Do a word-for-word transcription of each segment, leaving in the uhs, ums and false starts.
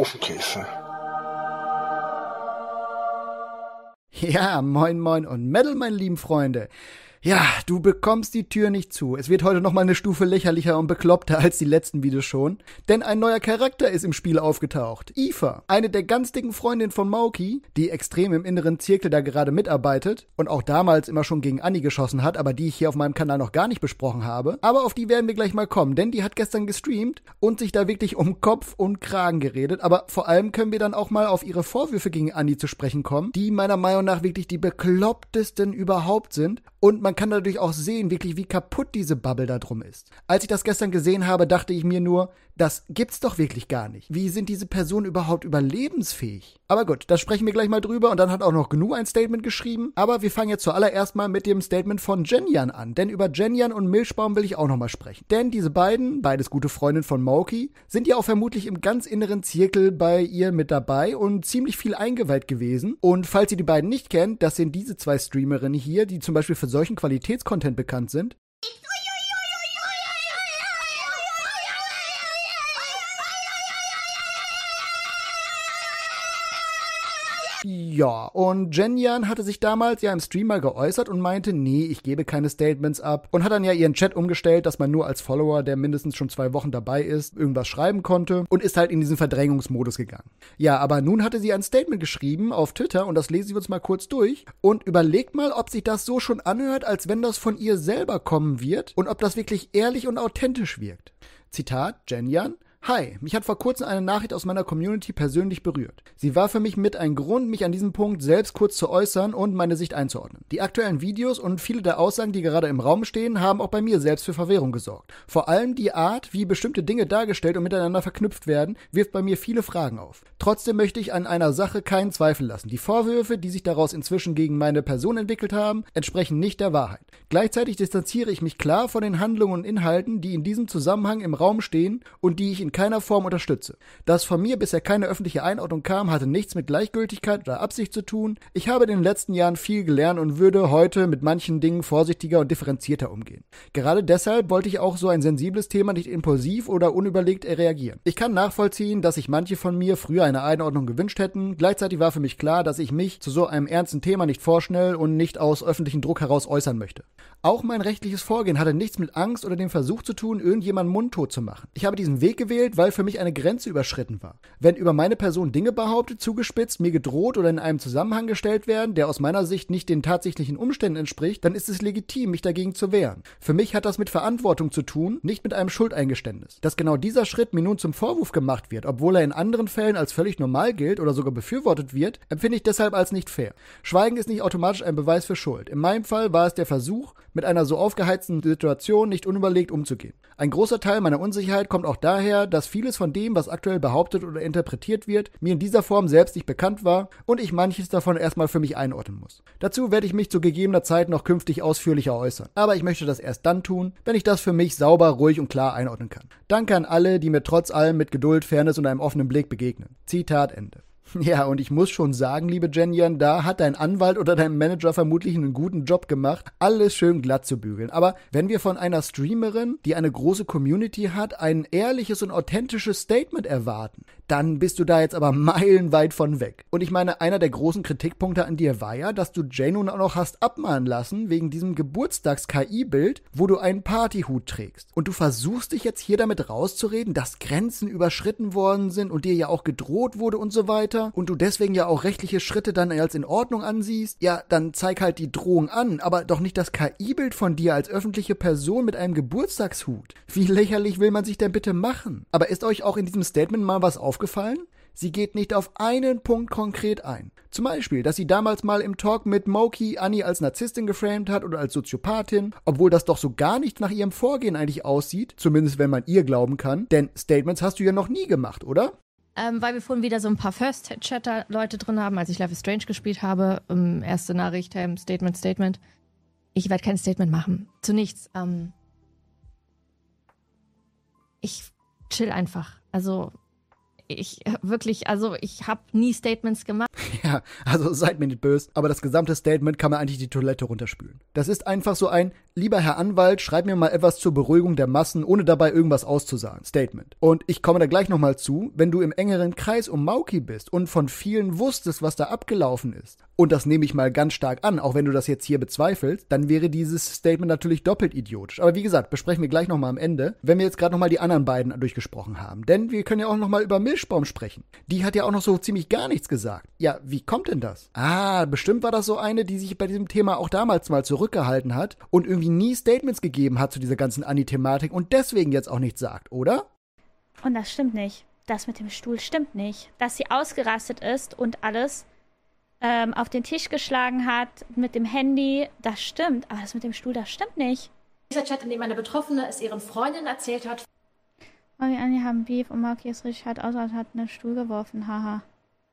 Ofenkäse. Ja, moin moin und Metal, meine lieben Freunde. Ja, du bekommst die Tür nicht zu. Es wird heute noch mal eine Stufe lächerlicher und bekloppter als die letzten Videos schon. Denn ein neuer Charakter ist im Spiel aufgetaucht. Aoife, eine der ganz dicken Freundinnen von Maoki, die extrem im inneren Zirkel da gerade mitarbeitet und auch damals immer schon gegen Annie geschossen hat, aber die ich hier auf meinem Kanal noch gar nicht besprochen habe. Aber auf die werden wir gleich mal kommen, denn die hat gestern gestreamt und sich da wirklich um Kopf und Kragen geredet. Aber vor allem können wir dann auch mal auf ihre Vorwürfe gegen Annie zu sprechen kommen, die meiner Meinung nach wirklich die beklopptesten überhaupt sind. Und man kann dadurch auch sehen, wirklich wie kaputt diese Bubble da drum ist. Als ich das gestern gesehen habe, dachte ich mir nur, das gibt's doch wirklich gar nicht. Wie sind diese Personen überhaupt überlebensfähig? Aber gut, da sprechen wir gleich mal drüber und dann hat auch noch Gnu ein Statement geschrieben. Aber wir fangen jetzt zuallererst mal mit dem Statement von Jenyan an. Denn über Jenyan und Milchbaum will ich auch noch mal sprechen. Denn diese beiden, beides gute Freundinnen von Maoki, sind ja auch vermutlich im ganz inneren Zirkel bei ihr mit dabei und ziemlich viel eingeweiht gewesen. Und falls ihr die beiden nicht kennt, das sind diese zwei Streamerinnen hier, die zum Beispiel für solchen Qualitätscontent bekannt sind. Ja, und Jenyan hatte sich damals ja im Stream mal geäußert und meinte, nee, ich gebe keine Statements ab und hat dann ja ihren Chat umgestellt, dass man nur als Follower, der mindestens schon zwei Wochen dabei ist, irgendwas schreiben konnte und ist halt in diesen Verdrängungsmodus gegangen. Ja, aber nun hatte sie ein Statement geschrieben auf Twitter und das lesen wir uns mal kurz durch und überlegt mal, ob sich das so schon anhört, als wenn das von ihr selber kommen wird und ob das wirklich ehrlich und authentisch wirkt. Zitat, Jenyan: Hi, mich hat vor kurzem eine Nachricht aus meiner Community persönlich berührt. Sie war für mich mit ein Grund, mich an diesem Punkt selbst kurz zu äußern und meine Sicht einzuordnen. Die aktuellen Videos und viele der Aussagen, die gerade im Raum stehen, haben auch bei mir selbst für Verwirrung gesorgt. Vor allem die Art, wie bestimmte Dinge dargestellt und miteinander verknüpft werden, wirft bei mir viele Fragen auf. Trotzdem möchte ich an einer Sache keinen Zweifel lassen. Die Vorwürfe, die sich daraus inzwischen gegen meine Person entwickelt haben, entsprechen nicht der Wahrheit. Gleichzeitig distanziere ich mich klar von den Handlungen und Inhalten, die in diesem Zusammenhang im Raum stehen und die ich in keiner Form unterstütze. Dass von mir bisher keine öffentliche Einordnung kam, hatte nichts mit Gleichgültigkeit oder Absicht zu tun. Ich habe in den letzten Jahren viel gelernt und würde heute mit manchen Dingen vorsichtiger und differenzierter umgehen. Gerade deshalb wollte ich auch so ein sensibles Thema nicht impulsiv oder unüberlegt reagieren. Ich kann nachvollziehen, dass sich manche von mir früher eine Einordnung gewünscht hätten. Gleichzeitig war für mich klar, dass ich mich zu so einem ernsten Thema nicht vorschnell und nicht aus öffentlichem Druck heraus äußern möchte. Auch mein rechtliches Vorgehen hatte nichts mit Angst oder dem Versuch zu tun, irgendjemanden mundtot zu machen. Ich habe diesen Weg gewählt, weil für mich eine Grenze überschritten war. Wenn über meine Person Dinge behauptet, zugespitzt, mir gedroht oder in einem Zusammenhang gestellt werden, der aus meiner Sicht nicht den tatsächlichen Umständen entspricht, dann ist es legitim, mich dagegen zu wehren. Für mich hat das mit Verantwortung zu tun, nicht mit einem Schuldeingeständnis. Dass genau dieser Schritt mir nun zum Vorwurf gemacht wird, obwohl er in anderen Fällen als völlig normal gilt oder sogar befürwortet wird, empfinde ich deshalb als nicht fair. Schweigen ist nicht automatisch ein Beweis für Schuld. In meinem Fall war es der Versuch, mit einer so aufgeheizten Situation nicht unüberlegt umzugehen. Ein großer Teil meiner Unsicherheit kommt auch daher, dass vieles von dem, was aktuell behauptet oder interpretiert wird, mir in dieser Form selbst nicht bekannt war und ich manches davon erstmal für mich einordnen muss. Dazu werde ich mich zu gegebener Zeit noch künftig ausführlicher äußern. Aber ich möchte das erst dann tun, wenn ich das für mich sauber, ruhig und klar einordnen kann. Danke an alle, die mir trotz allem mit Geduld, Fairness und einem offenen Blick begegnen. Zitat Ende. Ja, und ich muss schon sagen, liebe Jenyan, da hat dein Anwalt oder dein Manager vermutlich einen guten Job gemacht, alles schön glatt zu bügeln. Aber wenn wir von einer Streamerin, die eine große Community hat, ein ehrliches und authentisches Statement erwarten, dann bist du da jetzt aber meilenweit von weg. Und ich meine, einer der großen Kritikpunkte an dir war ja, dass du Jay nun auch noch hast abmahnen lassen wegen diesem Geburtstags-K I-Bild, wo du einen Partyhut trägst. Und du versuchst dich jetzt hier damit rauszureden, dass Grenzen überschritten worden sind und dir ja auch gedroht wurde und so weiter und du deswegen ja auch rechtliche Schritte dann als in Ordnung ansiehst. Ja, dann zeig halt die Drohung an, aber doch nicht das K I-Bild von dir als öffentliche Person mit einem Geburtstagshut. Wie lächerlich will man sich denn bitte machen? Aber ist euch auch in diesem Statement mal was aufgefallen? Sie geht nicht auf einen Punkt konkret ein. Zum Beispiel, dass sie damals mal im Talk mit Maoki Annie als Narzisstin geframed hat oder als Soziopathin, obwohl das doch so gar nicht nach ihrem Vorgehen eigentlich aussieht, zumindest wenn man ihr glauben kann, denn Statements hast du ja noch nie gemacht, oder? Ähm, weil wir vorhin wieder so ein paar First-Chatter-Leute drin haben, als ich Life is Strange gespielt habe. Ähm, erste Nachricht, ähm, Statement, Statement. Ich werde kein Statement machen. Zu nichts. Ähm, ich chill einfach. Also ich wirklich, also ich habe nie Statements gemacht. Ja, also seid mir nicht böse, aber das gesamte Statement kann man eigentlich die Toilette runterspülen. Das ist einfach so ein lieber Herr Anwalt, schreib mir mal etwas zur Beruhigung der Massen, ohne dabei irgendwas auszusagen. Statement. Und ich komme da gleich nochmal zu, wenn du im engeren Kreis um Mauki bist und von vielen wusstest, was da abgelaufen ist, und das nehme ich mal ganz stark an, auch wenn du das jetzt hier bezweifelst, dann wäre dieses Statement natürlich doppelt idiotisch. Aber wie gesagt, besprechen wir gleich nochmal am Ende, wenn wir jetzt gerade nochmal die anderen beiden durchgesprochen haben. Denn wir können ja auch nochmal über Milchbaum sprechen. Die hat ja auch noch so ziemlich gar nichts gesagt. Ja, wie kommt denn das? Ah, bestimmt war das so eine, die sich bei diesem Thema auch damals mal zurückgehalten hat und irgendwie nie Statements gegeben hat zu dieser ganzen Anni-Thematik und deswegen jetzt auch nichts sagt, oder? Und das stimmt nicht. Das mit dem Stuhl stimmt nicht. Dass sie ausgerastet ist und alles ähm, auf den Tisch geschlagen hat mit dem Handy, das stimmt. Aber das mit dem Stuhl, das stimmt nicht. Dieser Chat, in dem eine Betroffene es ihren Freundinnen erzählt hat. Mauki und Anni haben Beef und Mauki ist richtig hart aus und hat einen Stuhl geworfen, haha.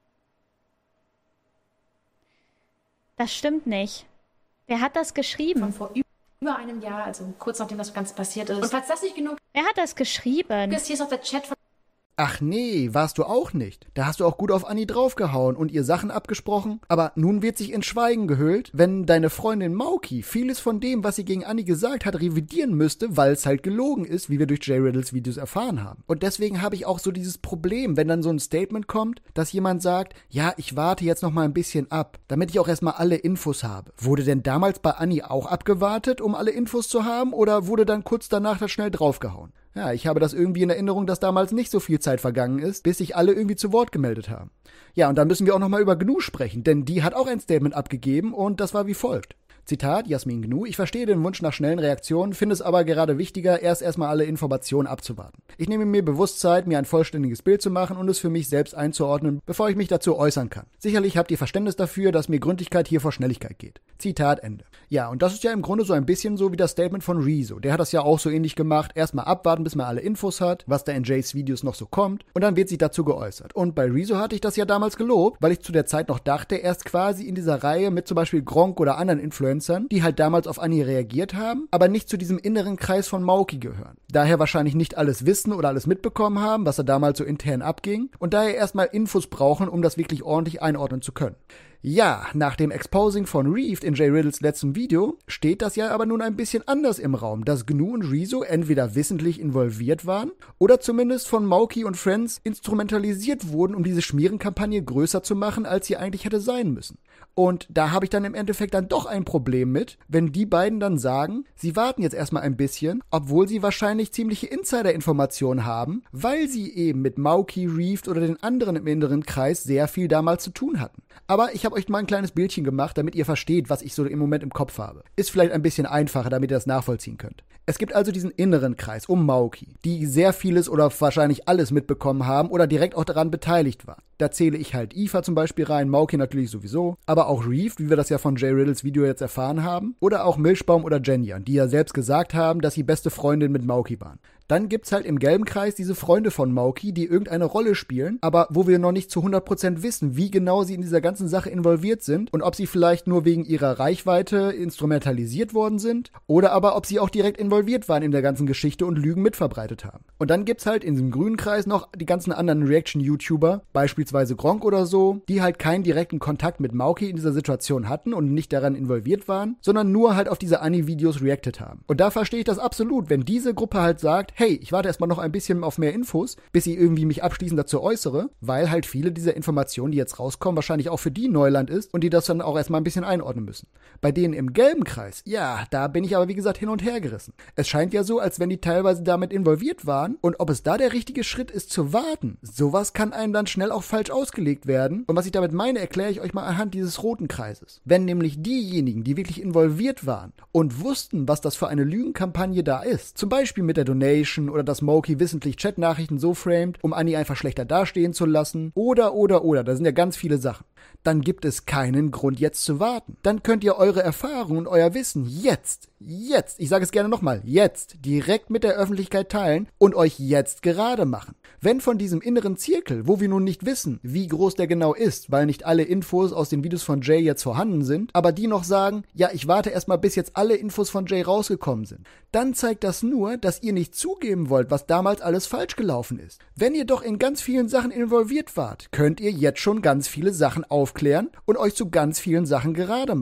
Das stimmt nicht. Wer hat das geschrieben? Von vor über einem Jahr, also kurz nachdem das Ganze passiert ist. Und falls das nicht genug Wer hat das geschrieben? ist, hier ist noch der Chat von Ach nee, warst du auch nicht. Da hast du auch gut auf Anni draufgehauen und ihr Sachen abgesprochen. Aber nun wird sich in Schweigen gehüllt, wenn deine Freundin Mauki vieles von dem, was sie gegen Anni gesagt hat, revidieren müsste, weil es halt gelogen ist, wie wir durch Jay Riddles Videos erfahren haben. Und deswegen habe ich auch so dieses Problem, wenn dann so ein Statement kommt, dass jemand sagt, ja, ich warte jetzt noch mal ein bisschen ab, damit ich auch erstmal alle Infos habe. Wurde denn damals bei Anni auch abgewartet, um alle Infos zu haben, oder wurde dann kurz danach da schnell draufgehauen? Ja, ich habe das irgendwie in Erinnerung, dass damals nicht so viel Zeit vergangen ist, bis sich alle irgendwie zu Wort gemeldet haben. Ja, und dann müssen wir auch nochmal über Gnu sprechen, denn die hat auch ein Statement abgegeben und das war wie folgt. Zitat, Jasmin Gnu, ich verstehe den Wunsch nach schnellen Reaktionen, finde es aber gerade wichtiger, erst erstmal alle Informationen abzuwarten. Ich nehme mir bewusst Zeit, mir ein vollständiges Bild zu machen und es für mich selbst einzuordnen, bevor ich mich dazu äußern kann. Sicherlich habt ihr Verständnis dafür, dass mir Gründlichkeit hier vor Schnelligkeit geht. Zitat Ende. Ja, und das ist ja im Grunde so ein bisschen so wie das Statement von Rezo. Der hat das ja auch so ähnlich gemacht. Erstmal abwarten, bis man alle Infos hat, was da in Jays Videos noch so kommt, und dann wird sich dazu geäußert. Und bei Rezo hatte ich das ja damals gelobt, weil ich zu der Zeit noch dachte, erst quasi in dieser Reihe mit zum Beispiel Gronk oder anderen Influencern, die halt damals auf Anni reagiert haben, aber nicht zu diesem inneren Kreis von Mauki gehören. Daher wahrscheinlich nicht alles wissen oder alles mitbekommen haben, was da damals so intern abging, und daher erstmal Infos brauchen, um das wirklich ordentlich einordnen zu können. Ja, nach dem Exposing von Reef in Jay Riddles letztem Video steht das ja aber nun ein bisschen anders im Raum, dass Gnu und Rezo entweder wissentlich involviert waren oder zumindest von Mauki und Friends instrumentalisiert wurden, um diese Schmierenkampagne größer zu machen, als sie eigentlich hätte sein müssen. Und da habe ich dann im Endeffekt dann doch ein Problem mit, wenn die beiden dann sagen, sie warten jetzt erstmal ein bisschen, obwohl sie wahrscheinlich ziemliche Insider-Informationen haben, weil sie eben mit Mauki, Reef oder den anderen im inneren Kreis sehr viel damals zu tun hatten. Aber ich habe euch mal ein kleines Bildchen gemacht, damit ihr versteht, was ich so im Moment im Kopf habe. Ist vielleicht ein bisschen einfacher, damit ihr das nachvollziehen könnt. Es gibt also diesen inneren Kreis um Mauki, die sehr vieles oder wahrscheinlich alles mitbekommen haben oder direkt auch daran beteiligt waren. Da zähle ich halt Aoife zum Beispiel rein, Mauki natürlich sowieso, aber auch Reef, wie wir das ja von Jay Riddles Video jetzt erfahren haben, oder auch Milchbaum oder Jenyan, die ja selbst gesagt haben, dass sie beste Freundin mit Mauki waren. Dann gibt's halt im gelben Kreis diese Freunde von Mauki, die irgendeine Rolle spielen, aber wo wir noch nicht zu hundert Prozent wissen, wie genau sie in dieser ganzen Sache involviert sind und ob sie vielleicht nur wegen ihrer Reichweite instrumentalisiert worden sind oder aber ob sie auch direkt involviert waren in der ganzen Geschichte und Lügen mitverbreitet haben. Und dann gibt's halt in diesem grünen Kreis noch die ganzen anderen Reaction-YouTuber, beispielsweise Gronk oder so, die halt keinen direkten Kontakt mit Mauki in dieser Situation hatten und nicht daran involviert waren, sondern nur halt auf diese Anni-Videos reacted haben. Und da verstehe ich das absolut, wenn diese Gruppe halt sagt, hey, ich warte erstmal noch ein bisschen auf mehr Infos, bis ich irgendwie mich abschließend dazu äußere, weil halt viele dieser Informationen, die jetzt rauskommen, wahrscheinlich auch für die Neuland ist und die das dann auch erstmal ein bisschen einordnen müssen. Bei denen im gelben Kreis, ja, da bin ich aber wie gesagt hin und her gerissen. Es scheint ja so, als wenn die teilweise damit involviert waren und ob es da der richtige Schritt ist zu warten, sowas kann einem dann schnell auch falsch ausgelegt werden. Und was ich damit meine, erkläre ich euch mal anhand dieses roten Kreises. Wenn nämlich diejenigen, die wirklich involviert waren und wussten, was das für eine Lügenkampagne da ist, zum Beispiel mit der Donation oder dass Mauki wissentlich Chatnachrichten so framet, um Anni einfach schlechter dastehen zu lassen, oder, oder, oder, da sind ja ganz viele Sachen, dann gibt es keinen Grund jetzt zu warten. Dann könnt ihr eure Erfahrungen und euer Wissen jetzt, jetzt, ich sage es gerne nochmal, jetzt direkt mit der Öffentlichkeit teilen und euch jetzt gerade machen. Wenn von diesem inneren Zirkel, wo wir nun nicht wissen, wie groß der genau ist, weil nicht alle Infos aus den Videos von Jay jetzt vorhanden sind, aber die noch sagen, ja, ich warte erstmal, bis jetzt alle Infos von Jay rausgekommen sind, dann zeigt das nur, dass ihr nicht zugeben wollt, was damals alles falsch gelaufen ist. Wenn ihr doch in ganz vielen Sachen involviert wart, könnt ihr jetzt schon ganz viele Sachen aufklären und euch zu ganz vielen Sachen gerade machen.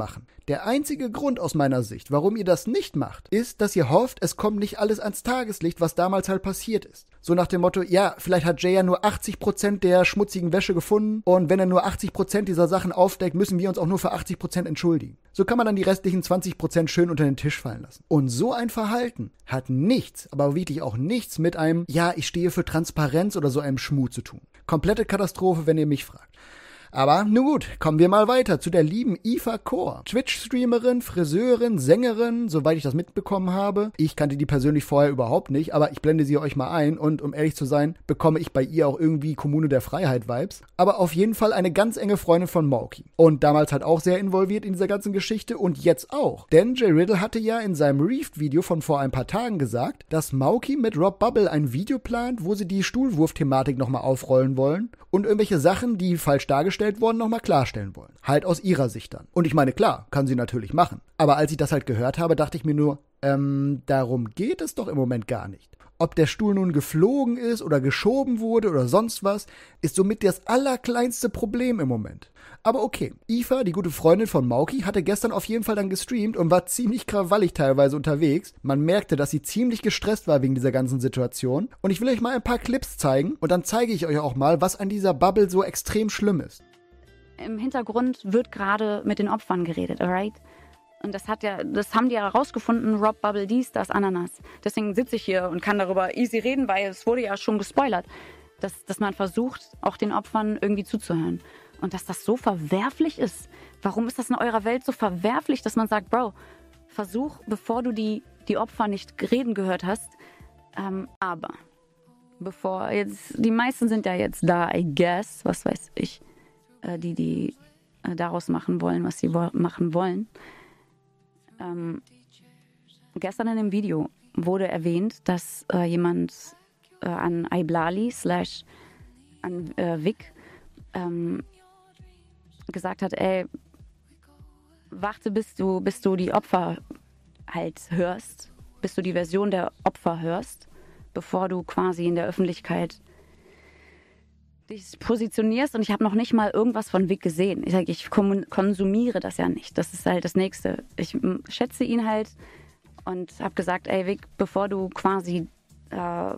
Der einzige Grund aus meiner Sicht, warum ihr das nicht macht, ist, dass ihr hofft, es kommt nicht alles ans Tageslicht, was damals halt passiert ist. So nach dem Motto, ja, vielleicht hat Jay ja nur achtzig Prozent der schmutzigen Wäsche gefunden und wenn er nur achtzig Prozent dieser Sachen aufdeckt, müssen wir uns auch nur für achtzig Prozent entschuldigen. So kann man dann die restlichen zwanzig Prozent schön unter den Tisch fallen lassen. Und so ein Verhalten hat nichts, aber wirklich auch nichts mit einem, ja, ich stehe für Transparenz oder so einem Schmuh zu tun. Komplette Katastrophe, wenn ihr mich fragt. Aber nun gut, kommen wir mal weiter zu der lieben Aoife Kor. Twitch-Streamerin, Friseurin, Sängerin, soweit ich das mitbekommen habe. Ich kannte die persönlich vorher überhaupt nicht, aber ich blende sie euch mal ein und um ehrlich zu sein, bekomme ich bei ihr auch irgendwie Kommune der Freiheit-Vibes. Aber auf jeden Fall eine ganz enge Freundin von Maoki. Und damals halt auch sehr involviert in dieser ganzen Geschichte und jetzt auch. Denn Jay Riddle hatte ja in seinem Reefed-Video von vor ein paar Tagen gesagt, dass Maoki mit Rob Bubble ein Video plant, wo sie die Stuhlwurf-Thematik nochmal aufrollen wollen und irgendwelche Sachen, die falsch dargestellt worden, nochmal klarstellen wollen. Halt aus ihrer Sicht dann. Und ich meine, klar, kann sie natürlich machen. Aber als ich das halt gehört habe, dachte ich mir nur, ähm, darum geht es doch im Moment gar nicht. Ob der Stuhl nun geflogen ist oder geschoben wurde oder sonst was, ist somit das allerkleinste Problem im Moment. Aber okay, Aoife, die gute Freundin von Maoki, hatte gestern auf jeden Fall dann gestreamt und war ziemlich krawallig teilweise unterwegs. Man merkte, dass sie ziemlich gestresst war wegen dieser ganzen Situation. Und ich will euch mal ein paar Clips zeigen und dann zeige ich euch auch mal, was an dieser Bubble so extrem schlimm ist. Im Hintergrund wird gerade mit den Opfern geredet, alright? Und das hat ja, das haben die ja herausgefunden, Rob Bubble, dies, das, Ananas. Deswegen sitze ich hier und kann darüber easy reden, weil es wurde ja schon gespoilert, dass, dass man versucht, auch den Opfern irgendwie zuzuhören. Und dass das so verwerflich ist. Warum ist das in eurer Welt so verwerflich, dass man sagt, Bro, versuch, bevor du die, die Opfer nicht reden gehört hast, ähm, aber bevor jetzt, die meisten sind ja jetzt da, I guess, was weiß ich, äh, die, die äh, daraus machen wollen, was sie wo- machen wollen. Ähm, gestern in dem Video wurde erwähnt, dass äh, jemand äh, an Iblali slash an äh, Vic ähm, gesagt hat, ey, warte, bis du, bis du die Opfer halt hörst, bis du die Version der Opfer hörst, bevor du quasi in der Öffentlichkeit dich positionierst. Und ich habe noch nicht mal irgendwas von Vic gesehen. Ich sage, ich konsumiere das ja nicht. Das ist halt das Nächste. Ich m, schätze ihn halt und habe gesagt, ey Vic, bevor du quasi, äh,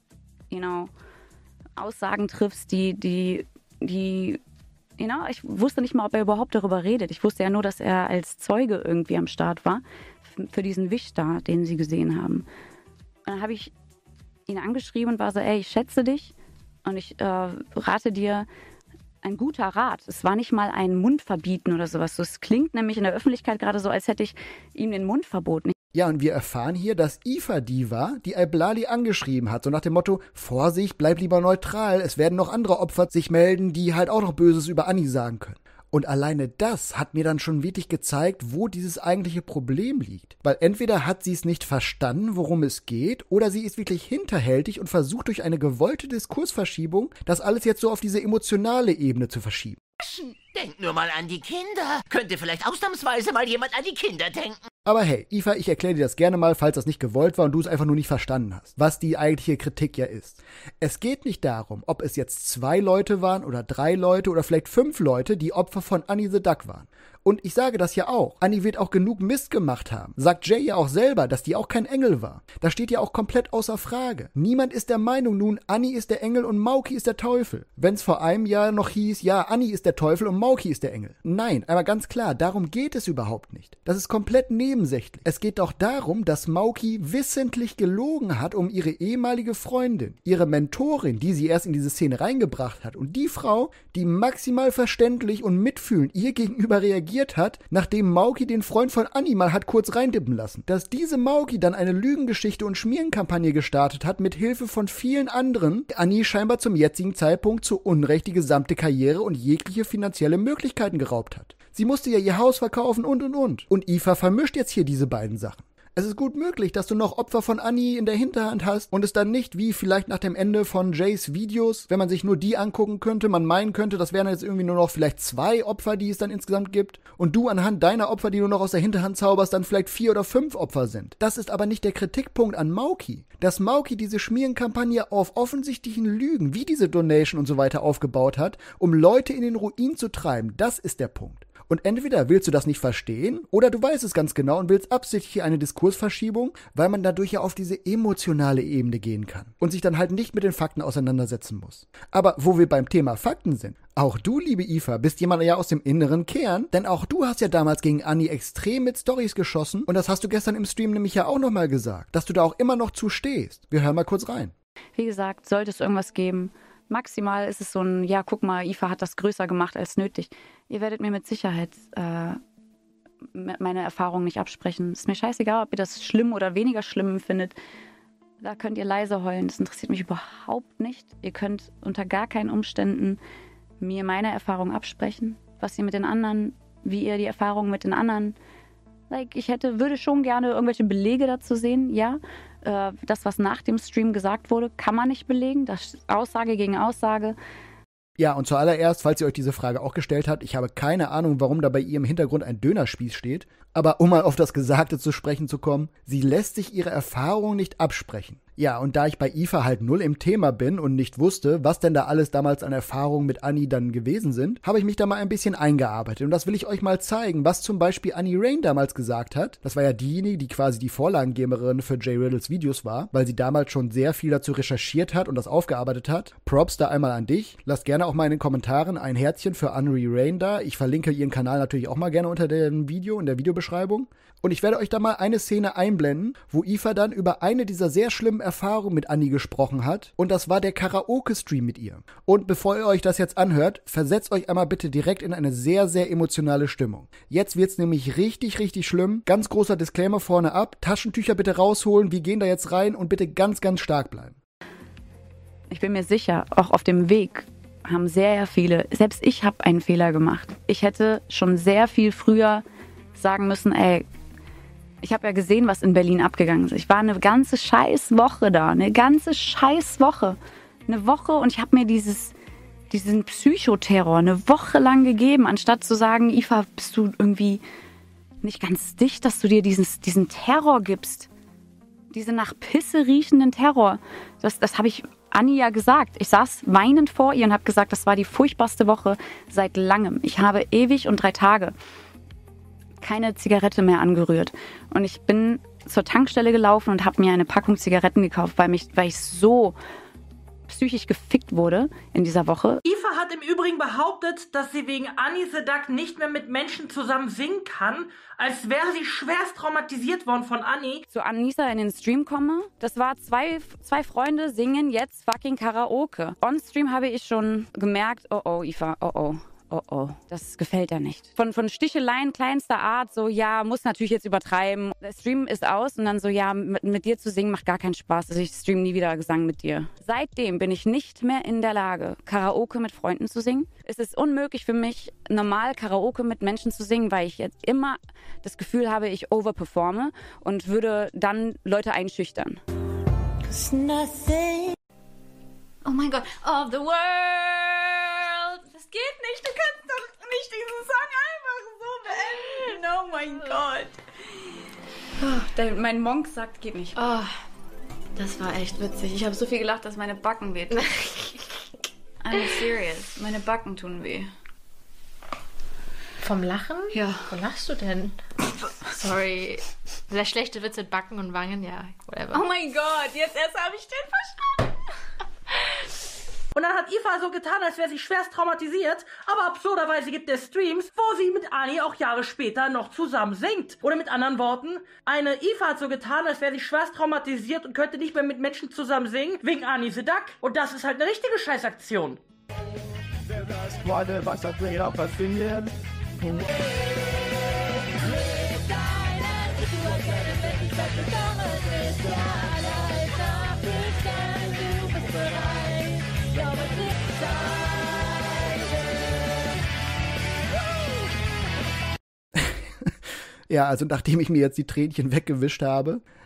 you know, Aussagen triffst, die, die, die, you know, ich wusste nicht mal, ob er überhaupt darüber redet. Ich wusste ja nur, dass er als Zeuge irgendwie am Start war für diesen Wisch da, den sie gesehen haben. Und dann habe ich ihn angeschrieben und war so, ey, ich schätze dich und ich äh, rate dir ein guter Rat. Es war nicht mal ein Mund verbieten oder sowas. Es klingt nämlich in der Öffentlichkeit gerade so, als hätte ich ihm den Mund verboten. Ja, und wir erfahren hier, dass Aoife die war, die Iblali angeschrieben hat, so nach dem Motto, Vorsicht, bleib lieber neutral, es werden noch andere Opfer sich melden, die halt auch noch Böses über Annie sagen können. Und alleine das hat mir dann schon wirklich gezeigt, wo dieses eigentliche Problem liegt. Weil entweder hat sie es nicht verstanden, worum es geht, oder sie ist wirklich hinterhältig und versucht durch eine gewollte Diskursverschiebung, das alles jetzt so auf diese emotionale Ebene zu verschieben. Denk nur mal an die Kinder. Könnte vielleicht ausnahmsweise mal jemand an die Kinder denken. Aber hey, Aoife, ich erkläre dir das gerne mal, falls das nicht gewollt war und du es einfach nur nicht verstanden hast, was die eigentliche Kritik ja ist. Es geht nicht darum, ob es jetzt zwei Leute waren oder drei Leute oder vielleicht fünf Leute, die Opfer von Annie the Duck waren. Und ich sage das ja auch. Annie wird auch genug Mist gemacht haben. Sagt Jay ja auch selber, dass die auch kein Engel war. Das steht ja auch komplett außer Frage. Niemand ist der Meinung nun, Annie ist der Engel und Maoki ist der Teufel. Wenn es vor einem Jahr noch hieß, ja, Annie ist der Teufel und Maoki ist der Engel. Nein, aber ganz klar, darum geht es überhaupt nicht. Das ist komplett nebensächlich. Es geht doch darum, dass Maoki wissentlich gelogen hat um ihre ehemalige Freundin, ihre Mentorin, die sie erst in diese Szene reingebracht hat. Und die Frau, die maximal verständlich und mitfühlend ihr gegenüber reagiert hat, nachdem Maoki den Freund von Annie mal hat kurz reindippen lassen. Dass diese Maoki dann eine Lügengeschichte und Schmierenkampagne gestartet hat, mit Hilfe von vielen anderen, Annie scheinbar zum jetzigen Zeitpunkt zu Unrecht die gesamte Karriere und jegliche finanzielle Möglichkeiten geraubt hat. Sie musste ja ihr Haus verkaufen und und und. Und Aoife vermischt jetzt hier diese beiden Sachen. Es ist gut möglich, dass du noch Opfer von Annie in der Hinterhand hast und es dann nicht, wie vielleicht nach dem Ende von Jays Videos, wenn man sich nur die angucken könnte, man meinen könnte, das wären jetzt irgendwie nur noch vielleicht zwei Opfer, die es dann insgesamt gibt und du anhand deiner Opfer, die du noch aus der Hinterhand zauberst, dann vielleicht vier oder fünf Opfer sind. Das ist aber nicht der Kritikpunkt an Maoki. Dass Maoki diese Schmierenkampagne auf offensichtlichen Lügen, wie diese Donation und so weiter aufgebaut hat, um Leute in den Ruin zu treiben, das ist der Punkt. Und entweder willst du das nicht verstehen oder du weißt es ganz genau und willst absichtlich hier eine Diskursverschiebung, weil man dadurch ja auf diese emotionale Ebene gehen kann und sich dann halt nicht mit den Fakten auseinandersetzen muss. Aber wo wir beim Thema Fakten sind, auch du, liebe Aoife, bist jemand ja aus dem inneren Kern, denn auch du hast ja damals gegen Anni extrem mit Storys geschossen und das hast du gestern im Stream nämlich ja auch nochmal gesagt, dass du da auch immer noch zu stehst. Wir hören mal kurz rein. Wie gesagt, sollte es irgendwas geben, maximal ist es so ein, ja, guck mal, Aoife hat das größer gemacht als nötig. Ihr werdet mir mit Sicherheit äh, meine Erfahrungen nicht absprechen. Ist mir scheißegal, ob ihr das schlimm oder weniger schlimm findet. Da könnt ihr leise heulen, das interessiert mich überhaupt nicht. Ihr könnt unter gar keinen Umständen mir meine Erfahrungen absprechen, was ihr mit den anderen, wie ihr die Erfahrungen mit den anderen, like, ich hätte, würde schon gerne irgendwelche Belege dazu sehen, ja. Äh, das, was nach dem Stream gesagt wurde, kann man nicht belegen, das ist Aussage gegen Aussage. Ja, und zuallererst, falls ihr euch diese Frage auch gestellt habt, ich habe keine Ahnung, warum da bei ihr im Hintergrund ein Dönerspieß steht, aber um mal auf das Gesagte zu sprechen zu kommen, sie lässt sich ihre Erfahrung nicht absprechen. Ja, und da ich bei Aoife halt null im Thema bin und nicht wusste, was denn da alles damals an Erfahrungen mit Anni dann gewesen sind, habe ich mich da mal ein bisschen eingearbeitet. Und das will ich euch mal zeigen, was zum Beispiel Annie Rain damals gesagt hat. Das war ja diejenige, die quasi die Vorlagengeberin für Jay Riddles Videos war, weil sie damals schon sehr viel dazu recherchiert hat und das aufgearbeitet hat. Props da einmal an dich. Lasst gerne auch mal in den Kommentaren ein Herzchen für Annie Rain da. Ich verlinke ihren Kanal natürlich auch mal gerne unter dem Video, in der Videobeschreibung. Und ich werde euch da mal eine Szene einblenden, wo Aoife dann über eine dieser sehr schlimmen Erfahrungen mit Anni gesprochen hat. Und das war der Karaoke-Stream mit ihr. Und bevor ihr euch das jetzt anhört, versetzt euch einmal bitte direkt in eine sehr, sehr emotionale Stimmung. Jetzt wird's nämlich richtig, richtig schlimm. Ganz großer Disclaimer vorne ab. Taschentücher bitte rausholen. Wir gehen da jetzt rein und bitte ganz, ganz stark bleiben. Ich bin mir sicher, auch auf dem Weg haben sehr viele, selbst ich habe einen Fehler gemacht. Ich hätte schon sehr viel früher sagen müssen, ey, ich habe ja gesehen, was in Berlin abgegangen ist. Ich war eine ganze scheiß Woche da, eine ganze scheiß Woche. Eine Woche und ich habe mir dieses, diesen Psychoterror eine Woche lang gegeben, anstatt zu sagen, Aoife, bist du irgendwie nicht ganz dicht, dass du dir dieses, diesen Terror gibst. Diese nach Pisse riechenden Terror. Das, das habe ich Anni ja gesagt. Ich saß weinend vor ihr und habe gesagt, das war die furchtbarste Woche seit langem. Ich habe ewig und drei Tage keine Zigarette mehr angerührt. Und ich bin zur Tankstelle gelaufen und habe mir eine Packung Zigaretten gekauft, weil, mich, weil ich so psychisch gefickt wurde in dieser Woche. Aoife hat im Übrigen behauptet, dass sie wegen Annie Sedak nicht mehr mit Menschen zusammen singen kann, als wäre sie schwerst traumatisiert worden von Annie. Zu Anissa in den Stream komme, das war zwei, zwei Freunde singen jetzt fucking Karaoke. On Stream habe ich schon gemerkt, oh oh Aoife, oh oh. Oh oh, das gefällt ja nicht. Von, von Sticheleien kleinster Art, so ja, muss natürlich jetzt übertreiben. Der Stream ist aus und dann so, ja, mit, mit dir zu singen macht gar keinen Spaß. Also ich stream nie wieder Gesang mit dir. Seitdem bin ich nicht mehr in der Lage, Karaoke mit Freunden zu singen. Es ist unmöglich für mich, normal Karaoke mit Menschen zu singen, weil ich jetzt immer das Gefühl habe, ich overperforme und würde dann Leute einschüchtern. Oh mein Gott, of the world. Das geht nicht, du kannst doch nicht diesen Song einfach so beenden. Oh mein Gott. Oh, der, mein Monk sagt, geht nicht. Oh, das war echt witzig. Ich habe so viel gelacht, dass meine Backen wehtun. I'm serious. Meine Backen tun weh. Vom Lachen? Ja. Wo lachst du denn? Sorry. Der schlechte Witz mit Backen und Wangen, ja, whatever. Oh mein Gott, jetzt erst habe ich den verstanden. Und dann hat Aoife so getan, als wäre sie schwerst traumatisiert, aber absurderweise gibt es Streams, wo sie mit Annie auch Jahre später noch zusammen singt. Oder mit anderen Worten, eine Aoife hat so getan, als wäre sie schwerst traumatisiert und könnte nicht mehr mit Menschen zusammen singen, wegen Annie Sedak. Und das ist halt eine richtige Scheißaktion. Ja, also nachdem ich mir jetzt die Tränchen weggewischt habe,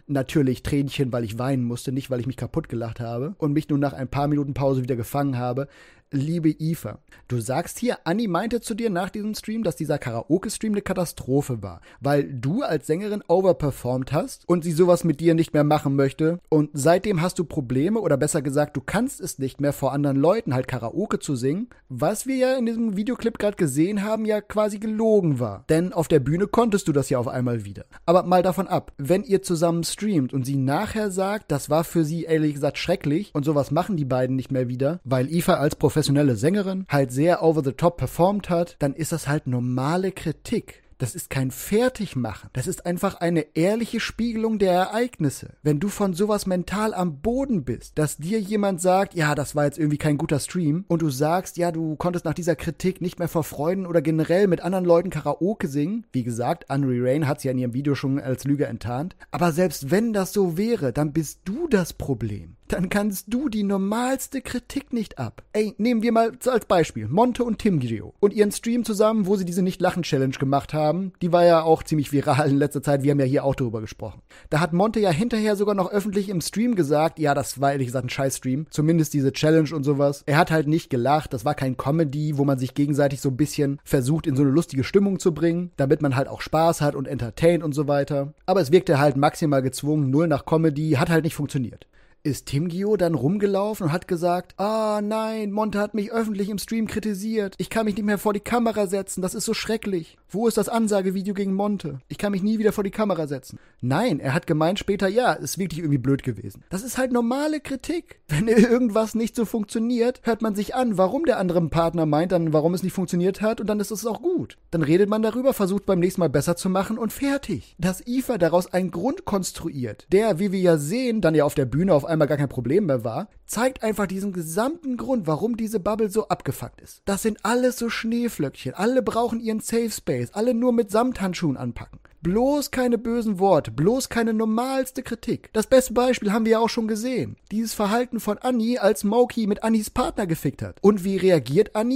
Natürlich Tränchen, weil ich weinen musste, nicht weil ich mich kaputt gelacht habe und mich nur nach ein paar Minuten Pause wieder gefangen habe. Liebe Aoife, du sagst hier, Anni meinte zu dir nach diesem Stream, dass dieser Karaoke-Stream eine Katastrophe war, weil du als Sängerin overperformt hast und sie sowas mit dir nicht mehr machen möchte und seitdem hast du Probleme oder besser gesagt, du kannst es nicht mehr vor anderen Leuten halt Karaoke zu singen, was wir ja in diesem Videoclip gerade gesehen haben, ja quasi gelogen war. Denn auf der Bühne konntest du das ja auf einmal wieder. Aber mal davon ab, wenn ihr zusammen streamt und sie nachher sagt, das war für sie ehrlich gesagt schrecklich und sowas machen die beiden nicht mehr wieder, weil Aoife als Professionelle Sängerin halt sehr over the top performt hat, dann ist das halt normale Kritik. Das ist kein Fertigmachen. Das ist einfach eine ehrliche Spiegelung der Ereignisse. Wenn du von sowas mental am Boden bist, dass dir jemand sagt, ja, das war jetzt irgendwie kein guter Stream und du sagst, ja, du konntest nach dieser Kritik nicht mehr vor Freunden oder generell mit anderen Leuten Karaoke singen. Wie gesagt, Anri Rain hat es ja in ihrem Video schon als Lüge enttarnt. Aber selbst wenn das so wäre, dann bist du das Problem. Dann kannst du die normalste Kritik nicht ab. Ey, nehmen wir mal als Beispiel Monte und TimGio und ihren Stream zusammen, wo sie diese Nicht-Lachen-Challenge gemacht haben. Die war ja auch ziemlich viral in letzter Zeit. Wir haben ja hier auch darüber gesprochen. Da hat Monte ja hinterher sogar noch öffentlich im Stream gesagt, ja, das war ehrlich gesagt ein Scheiß-Stream. Zumindest diese Challenge und sowas. Er hat halt nicht gelacht. Das war kein Comedy, wo man sich gegenseitig so ein bisschen versucht, in so eine lustige Stimmung zu bringen, damit man halt auch Spaß hat und entertaint und so weiter. Aber es wirkte halt maximal gezwungen, null nach Comedy, hat halt nicht funktioniert. Ist TimGio dann rumgelaufen und hat gesagt, ah nein, Monte hat mich öffentlich im Stream kritisiert. Ich kann mich nicht mehr vor die Kamera setzen, das ist so schrecklich. Wo ist das Ansagevideo gegen Monte? Ich kann mich nie wieder vor die Kamera setzen. Nein, er hat gemeint später, ja, ist wirklich irgendwie blöd gewesen. Das ist halt normale Kritik. Wenn irgendwas nicht so funktioniert, hört man sich an, warum der andere Partner meint, dann warum es nicht funktioniert hat und dann ist es auch gut. Dann redet man darüber, versucht beim nächsten Mal besser zu machen und fertig. Dass Aoife daraus einen Grund konstruiert, der, wie wir ja sehen, dann ja auf der Bühne auf einmal gar kein Problem mehr war, zeigt einfach diesen gesamten Grund, warum diese Bubble so abgefuckt ist. Das sind alles so Schneeflöckchen. Alle brauchen ihren Safe Space. Alle nur mit Samthandschuhen anpacken. Bloß keine bösen Worte, bloß keine normalste Kritik. Das beste Beispiel haben wir ja auch schon gesehen. Dieses Verhalten von Anni, als Mauki mit Annis Partner gefickt hat. Und wie reagiert Anni?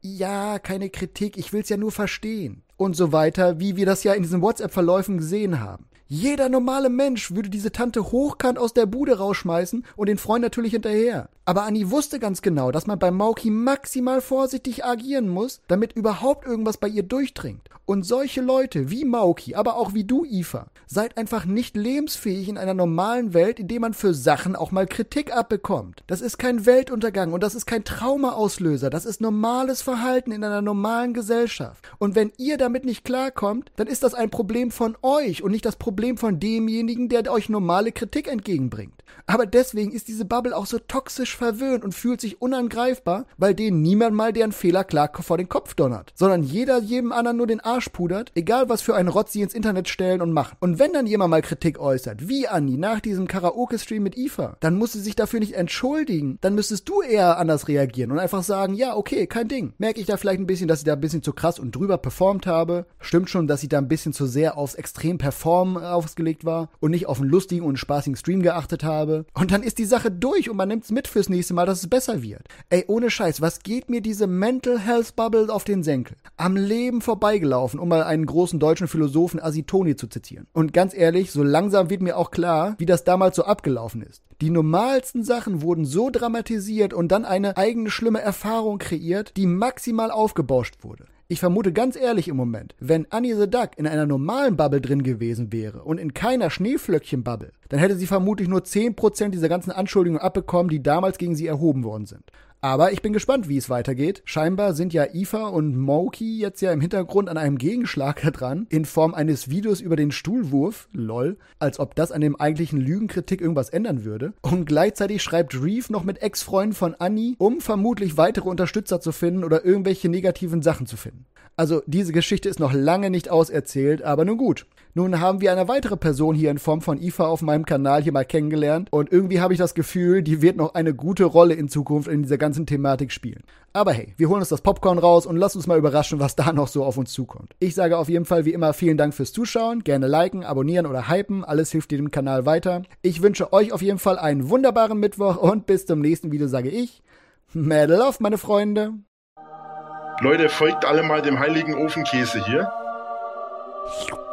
Ja, keine Kritik, ich will's ja nur verstehen. Und so weiter, wie wir das ja in diesen WhatsApp-Verläufen gesehen haben. Jeder normale Mensch würde diese Tante hochkant aus der Bude rausschmeißen und den Freund natürlich hinterher. Aber Anni wusste ganz genau, dass man bei Mauki maximal vorsichtig agieren muss, damit überhaupt irgendwas bei ihr durchdringt. Und solche Leute wie Mauki, aber auch wie du, Aoife, seid einfach nicht lebensfähig in einer normalen Welt, in der man für Sachen auch mal Kritik abbekommt. Das ist kein Weltuntergang und das ist kein Traumaauslöser. Das ist normales Verhalten in einer normalen Gesellschaft. Und wenn ihr damit nicht klarkommt, dann ist das ein Problem von euch und nicht das Problem von demjenigen, der euch normale Kritik entgegenbringt. Aber deswegen ist diese Bubble auch so toxisch verwöhnt und fühlt sich unangreifbar, weil denen niemand mal deren Fehler klar vor den Kopf donnert, sondern jeder jedem anderen nur den Arsch pudert, egal was für einen Rotz sie ins Internet stellen und machen. Und wenn dann jemand mal Kritik äußert, wie Anni nach diesem Karaoke-Stream mit Aoife, dann muss sie sich dafür nicht entschuldigen, dann müsstest du eher anders reagieren und einfach sagen, ja, okay, kein Ding. Merke ich da vielleicht ein bisschen, dass ich da ein bisschen zu krass und drüber performt habe? Stimmt schon, dass ich da ein bisschen zu sehr aufs extrem Performen ausgelegt war und nicht auf einen lustigen und spaßigen Stream geachtet habe. Und dann ist die Sache durch und man nimmt's mit fürs nächste Mal, dass es besser wird. Ey, ohne Scheiß, was geht mir diese Mental Health Bubble auf den Senkel? Am Leben vorbeigelaufen, um mal einen großen deutschen Philosophen Asitoni zu zitieren. Und ganz ehrlich, so langsam wird mir auch klar, wie das damals so abgelaufen ist. Die normalsten Sachen wurden so dramatisiert und dann eine eigene schlimme Erfahrung kreiert, die maximal aufgebauscht wurde. Ich vermute ganz ehrlich im Moment, wenn Annie the Duck in einer normalen Bubble drin gewesen wäre und in keiner Schneeflöckchen-Bubble, dann hätte sie vermutlich nur zehn Prozent dieser ganzen Anschuldigungen abbekommen, die damals gegen sie erhoben worden sind. Aber ich bin gespannt, wie es weitergeht. Scheinbar sind ja Aoife und Mauki jetzt ja im Hintergrund an einem Gegenschlag dran, in Form eines Videos über den Stuhlwurf, lol, als ob das an dem eigentlichen Lügenkritik irgendwas ändern würde. Und gleichzeitig schreibt Reeve noch mit Ex-Freunden von Anni, um vermutlich weitere Unterstützer zu finden oder irgendwelche negativen Sachen zu finden. Also diese Geschichte ist noch lange nicht auserzählt, aber nun gut. Nun haben wir eine weitere Person hier in Form von Aoife auf meinem Kanal hier mal kennengelernt und irgendwie habe ich das Gefühl, die wird noch eine gute Rolle in Zukunft in dieser ganzen Thematik spielen. Aber hey, wir holen uns das Popcorn raus und lasst uns mal überraschen, was da noch so auf uns zukommt. Ich sage auf jeden Fall wie immer vielen Dank fürs Zuschauen, gerne liken, abonnieren oder hypen, alles hilft dem Kanal weiter. Ich wünsche euch auf jeden Fall einen wunderbaren Mittwoch und bis zum nächsten Video sage ich, Mad Love, meine Freunde. Leute, folgt alle mal dem heiligen Ofenkäse hier.